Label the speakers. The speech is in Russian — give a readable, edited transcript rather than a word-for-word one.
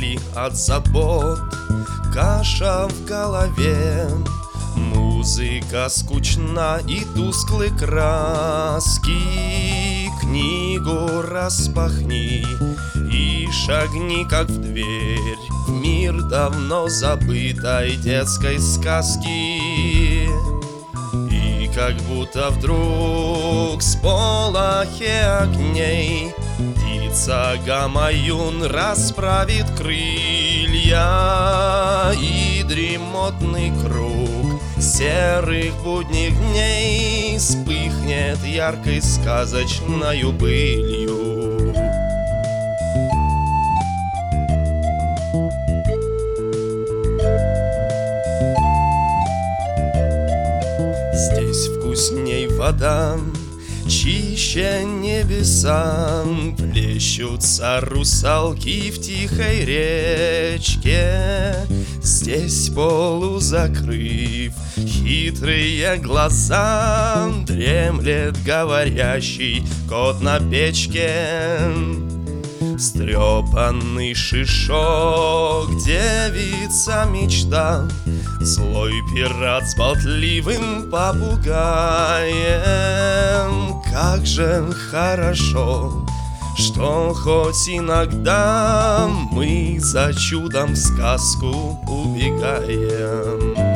Speaker 1: мысли от забот, каша в голове, музыка скучна и тусклы краски. Книгу распахни и шагни, как в дверь, в мир давно забытой детской сказки. И как будто вдруг с полохи огней птица Гамаюн расправит крылья, и дремотный круг серых будних дней вспыхнет яркой сказочною былью. Здесь вкусней вода, чище небеса, плещутся русалки в тихой речке. Здесь, полузакрыв хитрые глаза, дремлет говорящий кот на печке. Стрепанный шишок, девица мечта, злой пират с болтливым попугаем. Как же хорошо, что хоть иногда мы за чудом в сказку убегаем.